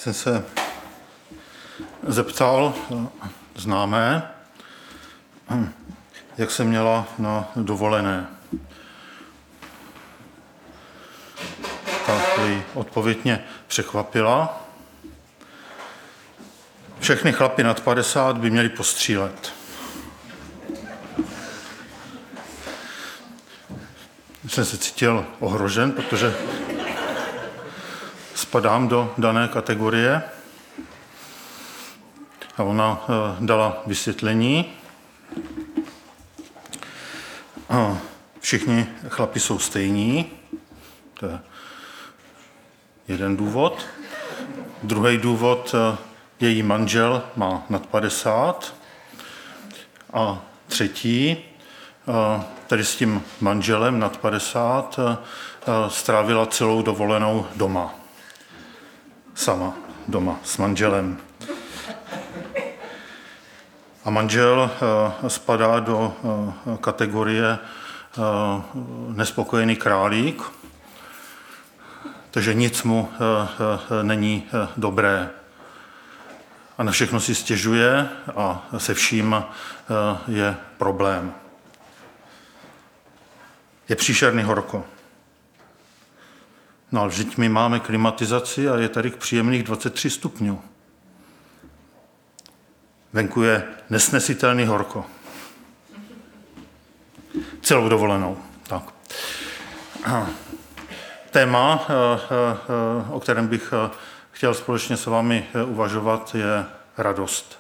jsem se zeptal známé, jak se měla na dovolené. Ta její odpověď mě překvapila. Všechny chlapy nad 50 by měli postřílet. Jsem se cítil ohrožen, protože spadám do dané kategorie. A ona dala vysvětlení. Všichni chlapi jsou stejní. To je jeden důvod. Druhý důvod, její manžel má nad 50. A třetí, tady s tím manželem nad 50 strávila celou dovolenou doma. Sama doma s manželem. A manžel spadá do kategorie nespokojený králík, takže nic mu není dobré. A na všechno si stěžuje a se vším je problém. Je příšerný horko. No ale vždyť my máme klimatizaci a je tady příjemných 23 stupňů. Venku je nesnesitelný horko. Celou dovolenou. Tak. Téma, o kterém bych chtěl společně s vámi uvažovat, je radost.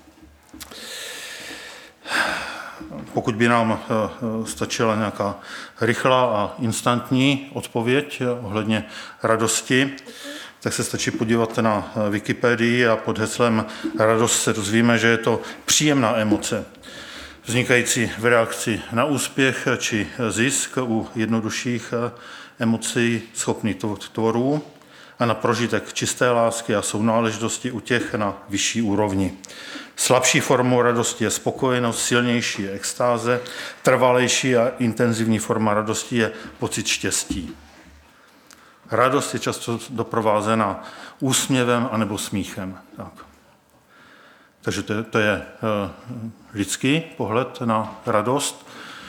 Pokud by nám stačila nějaká rychlá a instantní odpověď ohledně radosti, tak se stačí podívat na Wikipedii a pod heslem radost se dozvíme, že je to příjemná emoce, vznikající v reakci na úspěch či zisk u jednodušších emocí schopných tvorů a na prožitek čisté lásky a sounáležitosti u těch na vyšší úrovni. Slabší formou radosti je spokojenost, silnější je extáze, trvalejší a intenzivní forma radosti je pocit štěstí. Radost je často doprovázena úsměvem anebo smíchem. Tak. Takže to je lidský pohled na radost,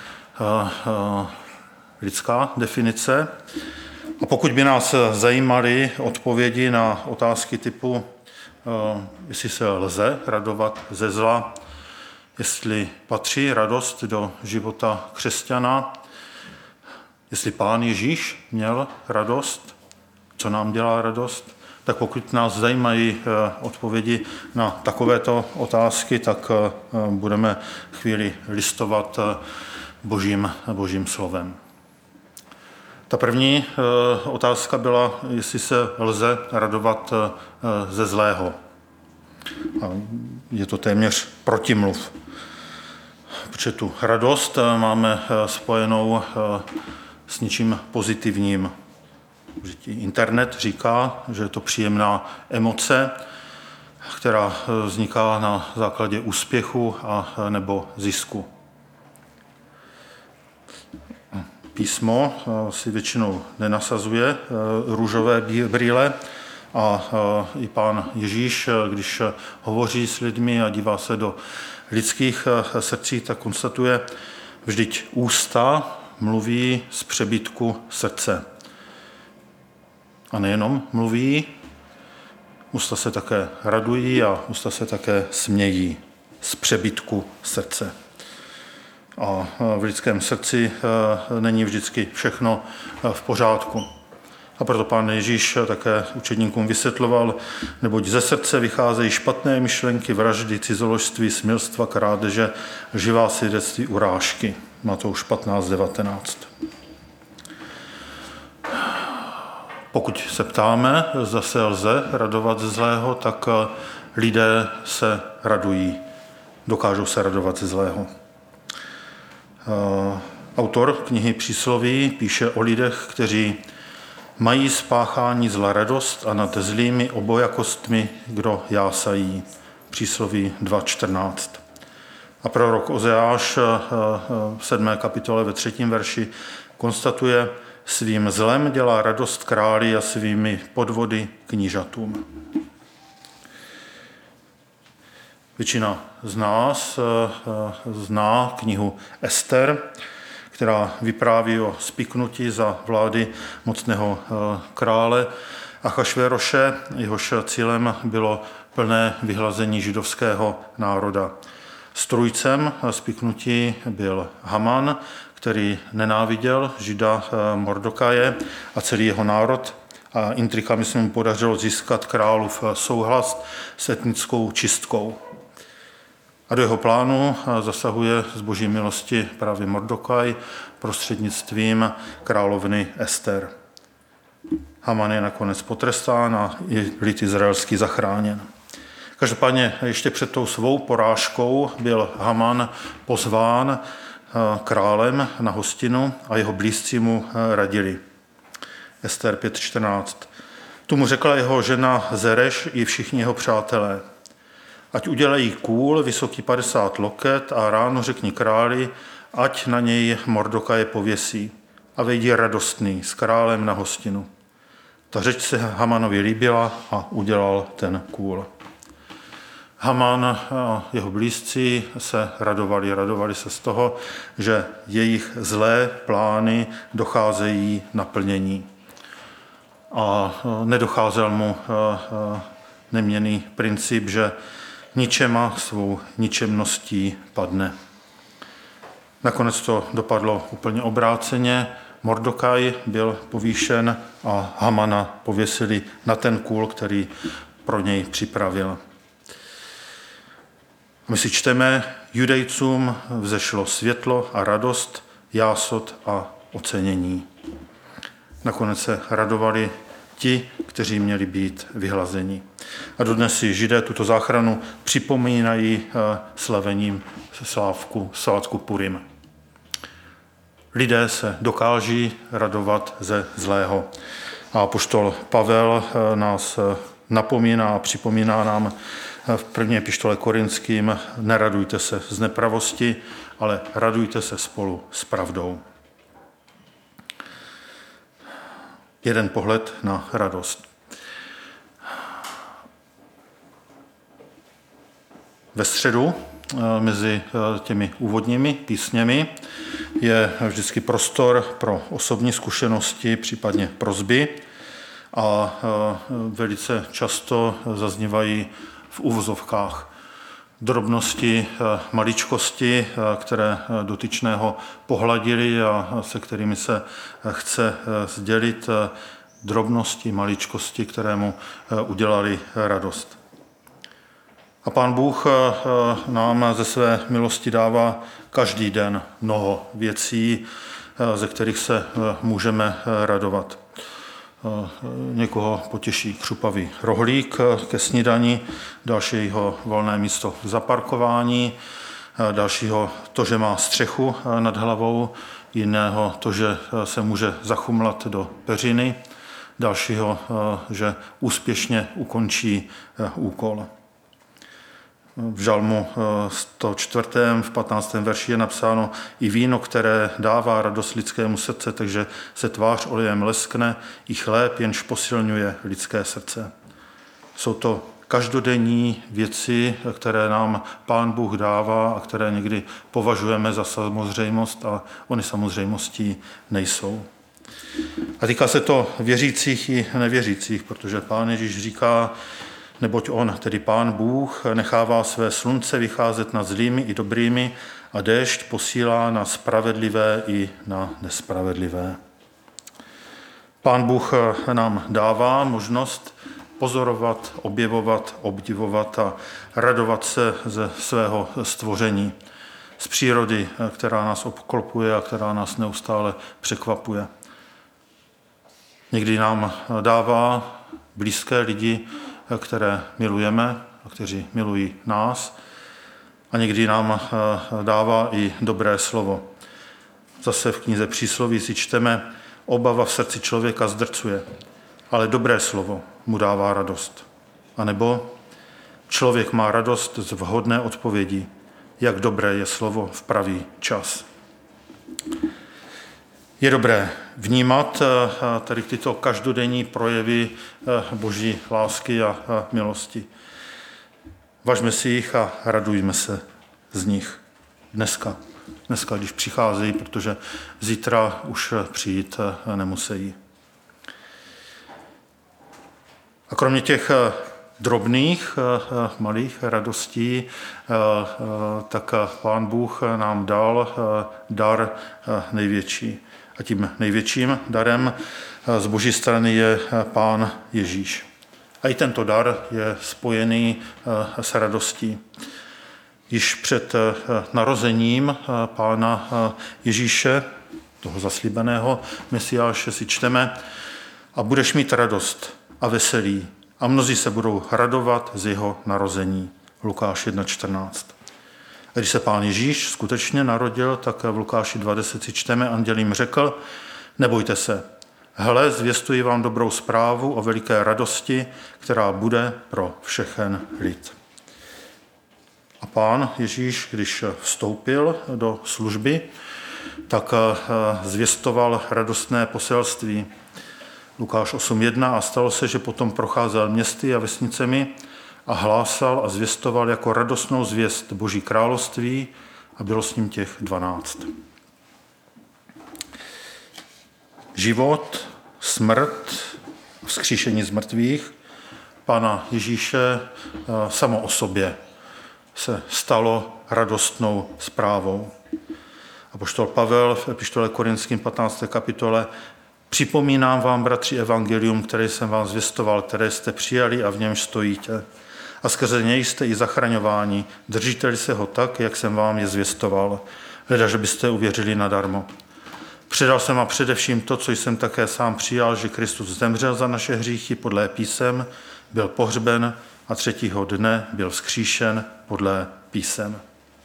lidská definice. A pokud by nás zajímaly odpovědi na otázky typu, jestli se lze radovat ze zla, jestli patří radost do života křesťana, jestli Pán Ježíš měl radost, co nám dělá radost, tak pokud nás zajímají odpovědi na takovéto otázky, tak budeme chvíli listovat Božím slovem. Ta první otázka byla, jestli se lze radovat ze zlého. A je to téměř protimluv, protože tu radost máme spojenou s něčím pozitivním. Internet říká, že je to příjemná emoce, která vzniká na základě úspěchu a nebo zisku. Písmo si většinou nenasazuje růžové brýle a i Pán Ježíš, když hovoří s lidmi a dívá se do lidských srdcí, tak konstatuje, vždyť ústa mluví z přebytku srdce. A nejenom mluví, ústa se také radují a ústa se také smějí z přebytku srdce. A v lidském srdci není vždycky všechno v pořádku. A proto Pán Ježíš také učedníkům vysvětloval, neboť ze srdce vycházejí špatné myšlenky, vraždy, cizoložství, smilstva, krádeže, živá svědectví, urážky. Matouš 15:19. Pokud se ptáme, zda se lze radovat ze zlého, tak lidé se radují, dokážou se radovat ze zlého. Autor knihy Přísloví píše o lidech, kteří mají spáchání zla radost a nad zlými obojakostmi, kdo jásají. Přísloví 2.14. A prorok Ozeáš v 7. kapitole ve 3. verši konstatuje, svým zlem dělá radost králi a svými podvody knížatům. Většina z nás zná knihu Ester, která vypráví o spiknutí za vlády mocného krále Achašvéroše. Jehož cílem bylo plné vyhlazení židovského národa. Strůjcem spiknutí byl Haman, který nenáviděl žida Mordokaje a celý jeho národ, a intrikami se mu podařilo získat králův souhlas s etnickou čistkou. A do jeho plánu zasahuje z boží milosti právě Mordokaj prostřednictvím královny Ester. Haman je nakonec potrestán a je lid izraelský zachráněn. Každopádně ještě před tou svou porážkou byl Haman pozván králem na hostinu a jeho blízcí mu radili. Ester 5.14. Tu mu řekla jeho žena Zereš i všichni jeho přátelé. Ať udělají kůl vysoký 50 loket a ráno řekni králi, ať na něj Mordokaje pověsí a vejdi radostný s králem na hostinu. Ta řeč se Hamanovi líbila a udělal ten kůl. Haman a jeho blízcí se radovali se z toho, že jejich zlé plány docházejí naplnění. A nedocházel mu neměnný princip, že ničema svou ničemností padne. Nakonec to dopadlo úplně obráceně. Mordokaj byl povýšen a Hamana pověsili na ten kůl, který pro něj připravil. My si čteme, Judejcům vzešlo světlo a radost, jásot a ocenění. Nakonec se radovali ti, kteří měli být vyhlazeni. A dodnes si Židé tuto záchranu připomínají slavením svátku Purim. Lidé se dokáží radovat ze zlého. A apoštol Pavel nás napomíná a připomíná nám v první epištole Korinským: neradujte se z nepravosti, ale radujte se spolu s pravdou. Jeden pohled na radost. Ve středu mezi těmi úvodními písněmi je vždycky prostor pro osobní zkušenosti, případně prosby, a velice často zaznívají v uvozovkách drobnosti, maličkosti, které dotyčného pohladili a se kterými se chce sdělit, drobnosti, maličkosti, které mu udělali radost. A Pán Bůh nám ze své milosti dává každý den mnoho věcí, ze kterých se můžeme radovat. Někoho potěší křupavý rohlík ke snídani, dalšího volné místo v zaparkování, dalšího to, že má střechu nad hlavou, jiného to, že se může zachumlat do peřiny, dalšího, že úspěšně ukončí úkol. V žalmu 104. v 15. verši je napsáno: i víno, které dává radost lidskému srdce, takže se tvář olejem leskne, i chléb, jenž posilňuje lidské srdce. Jsou to každodenní věci, které nám Pán Bůh dává a které někdy považujeme za samozřejmost, a ony samozřejmostí nejsou. A týká se to věřících i nevěřících, protože Pán Ježíš říká: neboť on, tedy Pán Bůh, nechává své slunce vycházet nad zlými i dobrými a déšť posílá na spravedlivé i na nespravedlivé. Pán Bůh nám dává možnost pozorovat, objevovat, obdivovat a radovat se ze svého stvoření, z přírody, která nás obklopuje a která nás neustále překvapuje. Někdy nám dává blízké lidi, které milujeme a kteří milují nás, a někdy nám dává i dobré slovo. Zase v knize Přísloví si čteme: obava v srdci člověka zdrcuje, ale dobré slovo mu dává radost. A nebo člověk má radost z vhodné odpovědi, jak dobré je slovo v pravý čas. Je dobré vnímat tady tyto každodenní projevy boží lásky a milosti. Važme si jich a radujme se z nich dneska, když přicházejí, protože zítra už přijít nemusí. A kromě těch drobných, malých radostí, tak Pán Bůh nám dal dar největší. A tím největším darem z Boží strany je Pán Ježíš. A i tento dar je spojený s radostí. Již před narozením Pána Ježíše, toho zaslíbeného Mesiáše, si čteme: a budeš mít radost a veselí, a mnozí se budou radovat z jeho narození. Lukáš 1.14. A když se Pán Ježíš skutečně narodil, tak v Lukáši 2.10 si čteme: anděl jim řekl: nebojte se, hle, zvěstuji vám dobrou zprávu o veliké radosti, která bude pro všechen lid. A Pán Ježíš, když vstoupil do služby, tak zvěstoval radostné poselství. Lukáš 8.1: a stalo se, že potom procházel městy a vesnicemi a hlásal a zvěstoval jako radostnou zvěst Boží království, a bylo s ním těch 12. Život, smrt, vzkříšení z mrtvých Pána Ježíše samo o sobě se stalo radostnou zprávou. Apoštol Pavel v epištole Korinským 15. kapitole: připomínám vám, bratři, evangelium, které jsem vám zvěstoval, které jste přijali a v němž stojíte. A skrze něj jste i zachraňováni, držíte-li se ho tak, jak jsem vám je zvěstoval, leda, že byste uvěřili nadarmo. Předal jsem vám především to, co jsem také sám přijal, že Kristus zemřel za naše hříchy podle písem, byl pohřben a 3. dne byl vzkříšen podle písem.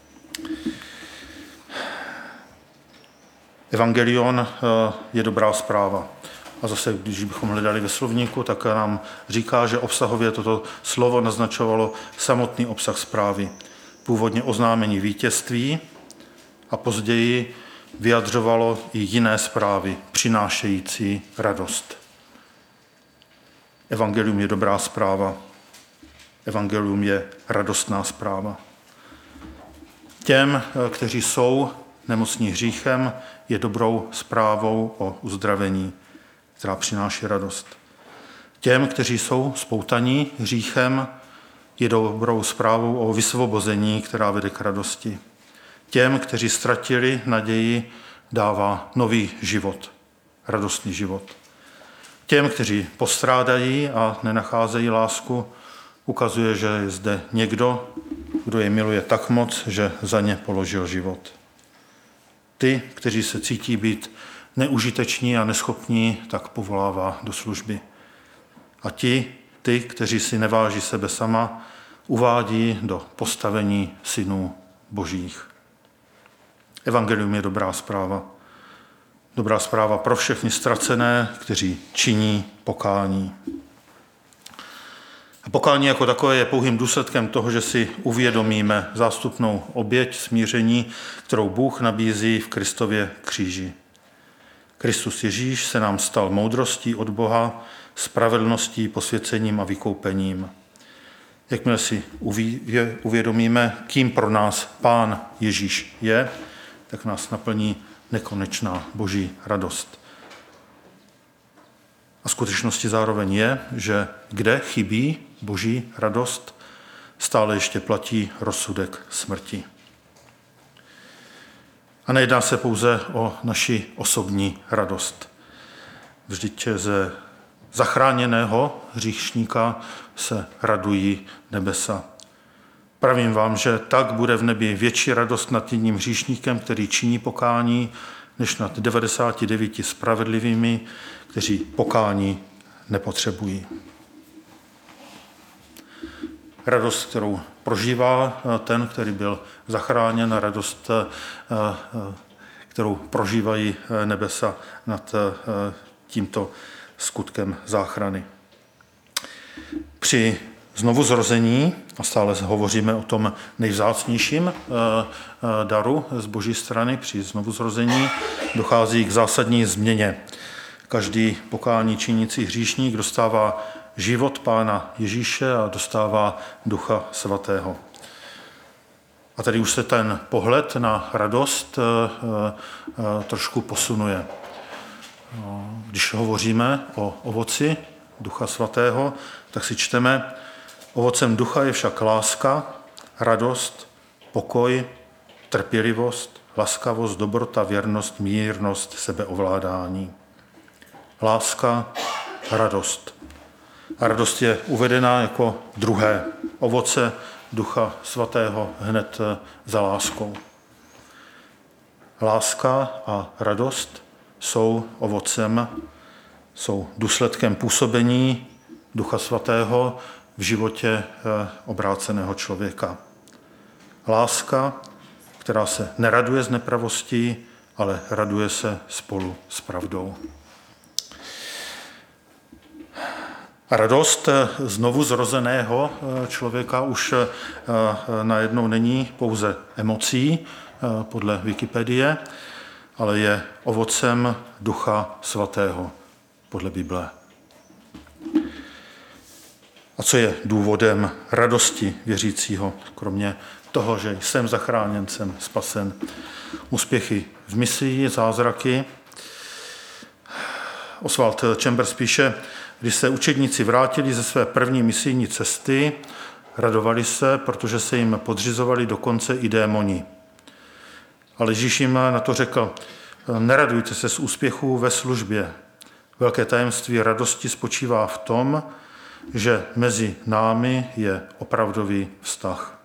Evangelion je dobrá zpráva. A zase, když bychom hledali ve slovníku, tak nám říká, že obsahově toto slovo naznačovalo samotný obsah zprávy. Původně oznámení vítězství a později vyjadřovalo i jiné zprávy, přinášející radost. Evangelium je dobrá zpráva. Evangelium je radostná zpráva. Těm, kteří jsou nemocní hříchem, je dobrou zprávou o uzdravení, která přináší radost. Těm, kteří jsou spoutaní hříchem, je dobrou zprávou o vysvobození, která vede k radosti. Těm, kteří ztratili naději, dává nový život, radostný život. Těm, kteří postrádají a nenacházejí lásku, ukazuje, že je zde někdo, kdo je miluje tak moc, že za ně položil život. Ty, kteří se cítí být neužiteční a neschopní, tak povolává do služby. A ty, kteří si neváží sebe sama, uvádí do postavení synů božích. Evangelium je dobrá zpráva. Dobrá zpráva pro všechny ztracené, kteří činí pokání. A pokání jako takové je pouhým důsledkem toho, že si uvědomíme zástupnou oběť smíření, kterou Bůh nabízí v Kristově kříži. Kristus Ježíš se nám stal moudrostí od Boha, spravedlností, posvěcením a vykoupením. Jakmile si uvědomíme, kým pro nás Pán Ježíš je, tak nás naplní nekonečná boží radost. A skutečností zároveň je, že kde chybí boží radost, stále ještě platí rozsudek smrti. A nejedná se pouze o naši osobní radost. Vždyť ze zachráněného hříšníka se radují nebesa. Pravím vám, že tak bude v nebi větší radost nad jedním hříšníkem, který činí pokání, než nad 99 spravedlivými, kteří pokání nepotřebují. Radost, kterou prožívá ten, který byl zachráněn, radost, kterou prožívají nebesa nad tímto skutkem záchrany. Při znovuzrození, a stále hovoříme o tom nejvzácnějším daru z boží strany, při znovuzrození dochází k zásadní změně. Každý pokání činící hříšník dostává život Pána Ježíše a dostává Ducha Svatého. A tady už se ten pohled na radost trošku posunuje. Když hovoříme o ovoci Ducha Svatého, tak si čteme: ovocem ducha je však láska, radost, pokoj, trpělivost, laskavost, dobrota, věrnost, mírnost, sebeovládání. Láska, radost. A radost je uvedena jako druhé ovoce Ducha Svatého hned za láskou. Láska a radost jsou ovocem, jsou důsledkem působení Ducha Svatého v životě obráceného člověka. Láska, která se neraduje z nepravostí, ale raduje se spolu s pravdou. A radost znovu zrozeného člověka už najednou není pouze emocí, podle Wikipedie, ale je ovocem Ducha Svatého, podle Bible. A co je důvodem radosti věřícího, kromě toho, že jsem zachráněn, jsem spasen? Úspěchy v misii, zázraky. Oswald Chambers píše: když se učedníci vrátili ze své první misijní cesty, radovali se, protože se jim podřizovali dokonce i démoni. Ale Ježíš jim na to řekl: neradujte se z úspěchů ve službě. Velké tajemství radosti spočívá v tom, že mezi námi je opravdový vztah.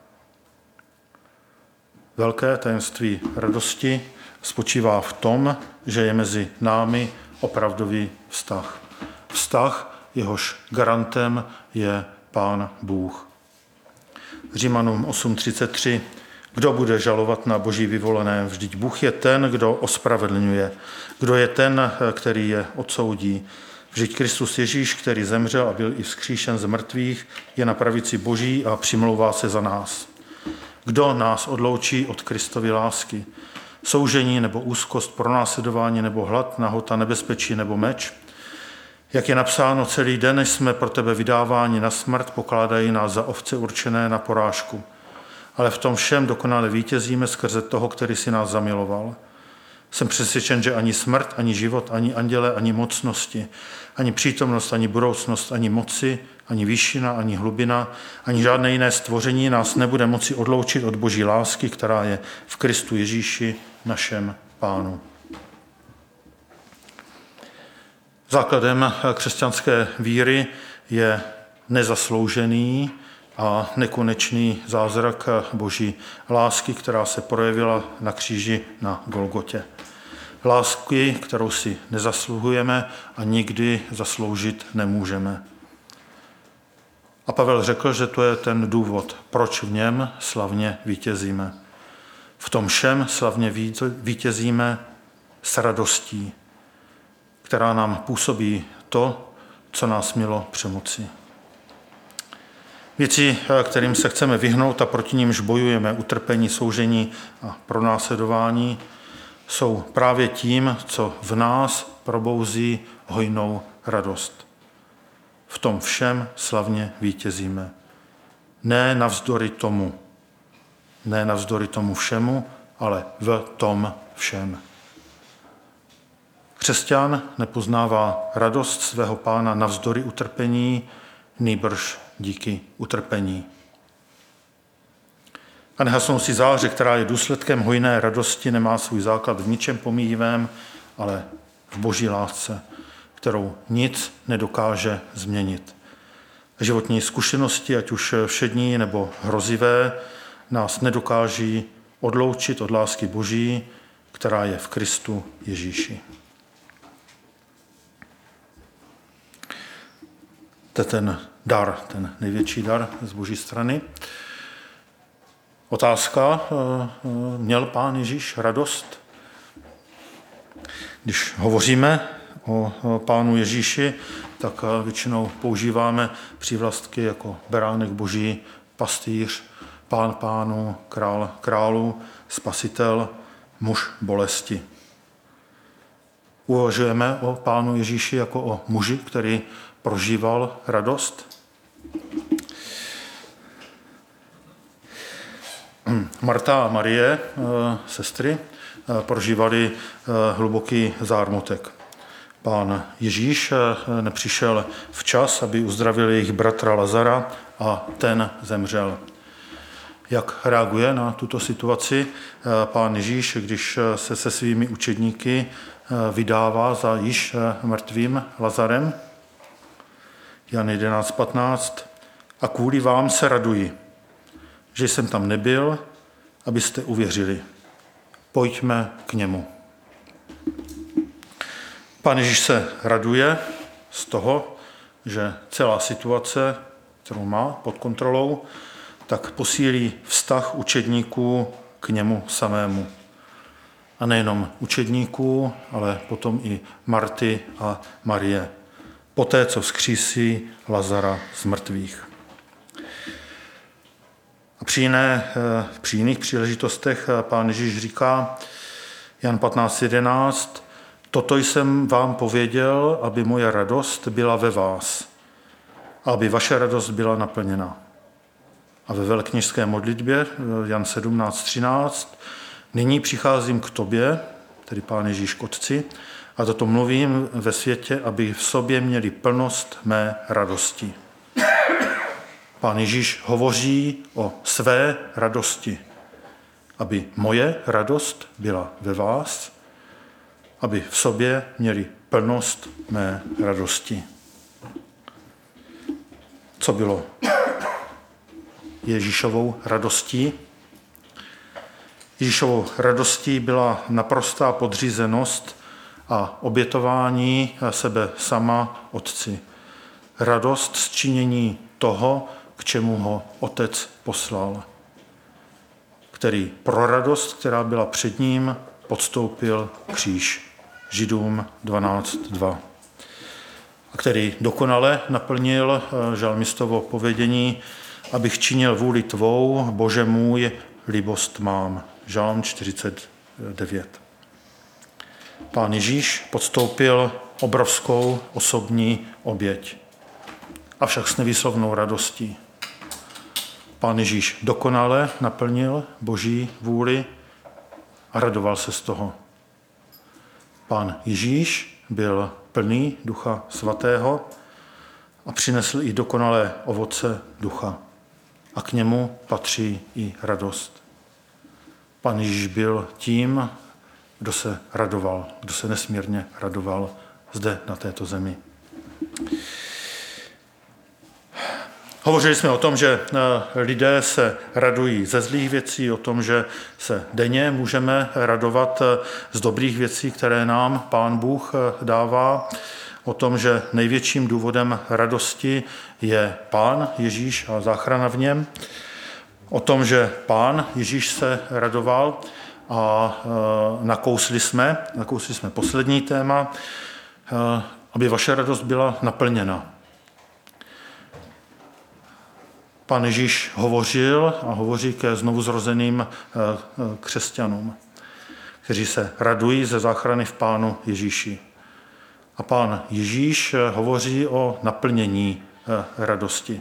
Velké tajemství radosti spočívá v tom, že je mezi námi opravdový vztah. Vztah, jehož garantem je Pán Bůh. Římanům 8:33. Kdo bude žalovat na Boží vyvolené? Vždyť Bůh je ten, kdo ospravedlňuje. Kdo je ten, který je odsoudí? Vždyť Kristus Ježíš, který zemřel a byl i vzkříšen z mrtvých, je na pravici Boží a přimlouvá se za nás. Kdo nás odloučí od Kristovy lásky? Soužení nebo úzkost, pronásledování nebo hlad, nahota, nebezpečí nebo meč? Jak je napsáno, celý den jsme pro tebe vydáváni na smrt, pokládají nás za ovce určené na porážku. Ale v tom všem dokonale vítězíme skrze toho, který si nás zamiloval. Jsem přesvědčen, že ani smrt, ani život, ani anděle, ani mocnosti, ani přítomnost, ani budoucnost, ani moci, ani výšina, ani hlubina, ani žádné jiné stvoření nás nebude moci odloučit od Boží lásky, která je v Kristu Ježíši, našem Pánu. Základem křesťanské víry je nezasloužený a nekonečný zázrak Boží lásky, která se projevila na kříži na Golgotě. Lásky, kterou si nezasluhujeme a nikdy zasloužit nemůžeme. A Pavel řekl, že to je ten důvod, proč v něm slavně vítězíme. V tom všem slavně vítězíme s radostí, která nám působí to, co nás mělo přemoci. Věci, kterým se chceme vyhnout a proti nímž bojujeme, utrpení, soužení a pronásledování, jsou právě tím, co v nás probouzí hojnou radost. V tom všem slavně vítězíme. Ne navzdory tomu všemu, ale v tom všem. Křesťan nepoznává radost svého Pána navzdory utrpení, nýbrž díky utrpení. A nehasnoucí záře, která je důsledkem hojné radosti, nemá svůj základ v ničem pomíjivém, ale v Boží lásce, kterou nic nedokáže změnit. Životní zkušenosti, ať už všední nebo hrozivé, nás nedokáží odloučit od lásky Boží, která je v Kristu Ježíši. To je ten dar, ten největší dar z Boží strany. Otázka, měl Pán Ježíš radost? Když hovoříme o Pánu Ježíši, tak většinou používáme přívlastky jako beránek Boží, pastýř, Pán pánů, král králů, spasitel, muž bolesti. Uvažujeme o Pánu Ježíši jako o muži, který prožíval radost? Marta a Marie, sestry, prožívali hluboký zármutek. Pán Ježíš nepřišel včas, aby uzdravil jejich bratra Lazara a ten zemřel. Jak reaguje na tuto situaci Pán Ježíš, když se svými učedníky vydává za již mrtvým Lazarem? Jan 11:15. A kvůli vám se raduji, že jsem tam nebyl, abyste uvěřili. Pojďme k němu. Pán Ježíš se raduje z toho, že celá situace, kterou má pod kontrolou, tak posílí vztah učedníků k němu samému. A nejenom učedníků, ale potom i Marty a Marie. Poté, co vzkřísí Lazara z mrtvých. A při jiných příležitostech Pán Ježíš říká, Jan 15:11, toto jsem vám pověděl, aby moje radost byla ve vás, aby vaše radost byla naplněna. A ve velekněžské modlitbě, Jan 17:13, nyní přicházím k tobě, tedy Pán Ježíš k Otci, a toto mluvím ve světě, aby v sobě měli plnost mé radosti. Pán Ježíš hovoří o své radosti, aby moje radost byla ve vás, aby v sobě měli plnost mé radosti. Co bylo Ježíšovou radostí? Ježíšovou radostí byla naprostá podřízenost a obětování sebe sama Otci. Radost z činění toho, k čemu ho Otec poslal, který pro radost, která byla před ním, podstoupil kříž. Židům 12:2. A který dokonale naplnil žalmistovo povědění, abych činil vůli tvou, Bože můj, libost mám. Žalm 49. Pán Ježíš podstoupil obrovskou osobní oběť, avšak s nevýslovnou radostí. Pán Ježíš dokonale naplnil Boží vůli a radoval se z toho. Pán Ježíš byl plný Ducha Svatého a přinesl i dokonalé ovoce ducha. A k němu patří i radost. Pán Ježíš byl tím, kdo se radoval, kdo se nesmírně radoval zde na této zemi. Hovořili jsme o tom, že lidé se radují ze zlých věcí, o tom, že se denně můžeme radovat z dobrých věcí, které nám Pán Bůh dává, o tom, že největším důvodem radosti je Pán Ježíš a záchrana v něm, o tom, že Pán Ježíš se radoval a nakousli jsme poslední téma, aby vaše radost byla naplněna. Pán Ježíš hovořil a hovoří ke znovuzrozeným křesťanům, kteří se radují ze záchrany v Pánu Ježíši. A Pán Ježíš hovoří o naplnění radosti.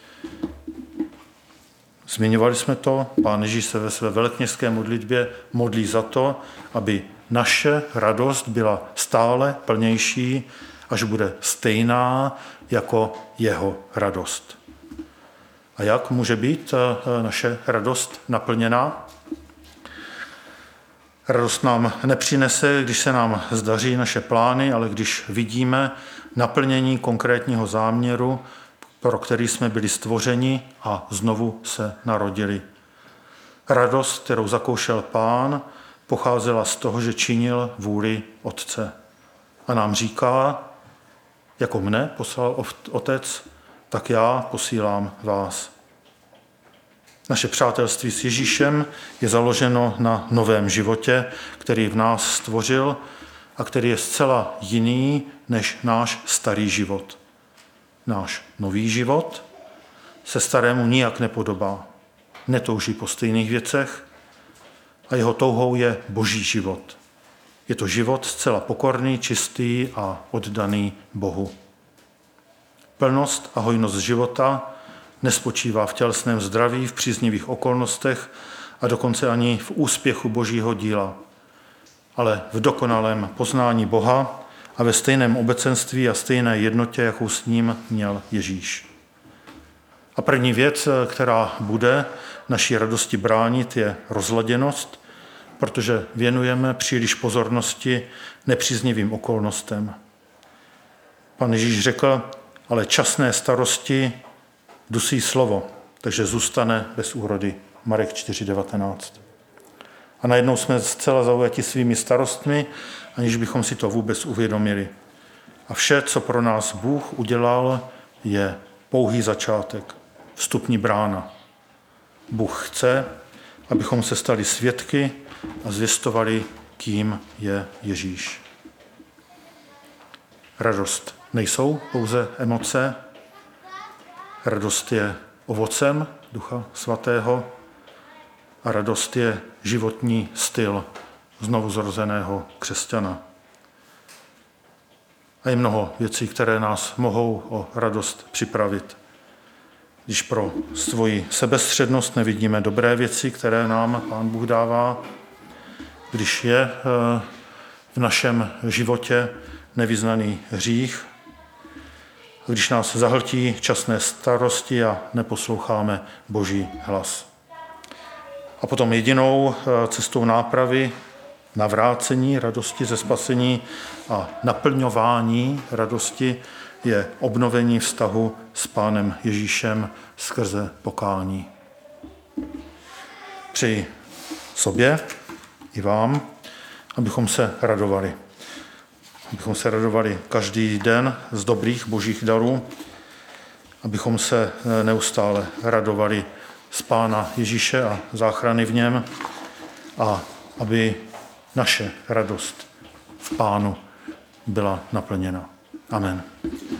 Zmiňovali jsme to, Pán Ježíš se ve své velekněžské modlitbě modlí za to, aby naše radost byla stále plnější, až bude stejná jako jeho radost. A jak může být naše radost naplněná? Radost nám nepřinese, když se nám zdaří naše plány, ale když vidíme naplnění konkrétního záměru, pro který jsme byli stvořeni a znovu se narodili. Radost, kterou zakoušel Pán, pocházela z toho, že činil vůli Otce. A nám říká, jako mne poslal Otec, tak já posílám vás. Naše přátelství s Ježíšem je založeno na novém životě, který v nás stvořil a který je zcela jiný než náš starý život. Náš nový život se starému nijak nepodobá, netouží po stejných věcech a jeho touhou je Boží život. Je to život zcela pokorný, čistý a oddaný Bohu. plnost a hojnost života nespočívá v tělesném zdraví, v příznivých okolnostech a dokonce ani v úspěchu Božího díla, ale v dokonalém poznání Boha a ve stejném obecenství a stejné jednotě, jakou s ním měl Ježíš. A první věc, která bude naší radosti bránit, je rozladěnost, protože věnujeme příliš pozornosti nepříznivým okolnostem. Pan Ježíš řekl, ale časné starosti dusí slovo, takže zůstane bez úrody. Marek 4:19. A najednou jsme zcela zaujati svými starostmi, aniž bychom si to vůbec uvědomili. A vše, co pro nás Bůh udělal, je pouhý začátek, vstupní brána. Bůh chce, abychom se stali svědky a zvěstovali, kým je Ježíš. Radost nejsou pouze emoce, radost je ovocem Ducha Svatého a radost je životní styl znovuzrozeného křesťana. A je mnoho věcí, které nás mohou o radost připravit. Když pro svoji sebestřednost nevidíme dobré věci, které nám Pán Bůh dává, když je v našem životě nevyznaný hřích, když nás zahltí časné starosti a neposloucháme Boží hlas. A potom jedinou cestou nápravy, navrácení radosti ze spasení a naplňování radosti je obnovení vztahu s Pánem Ježíšem skrze pokání. Přeji sobě i vám, abychom se radovali. Abychom se radovali každý den z dobrých božích darů, abychom se neustále radovali z Pána Ježíše a záchrany v něm a aby naše radost v Pánu byla naplněna. Amen.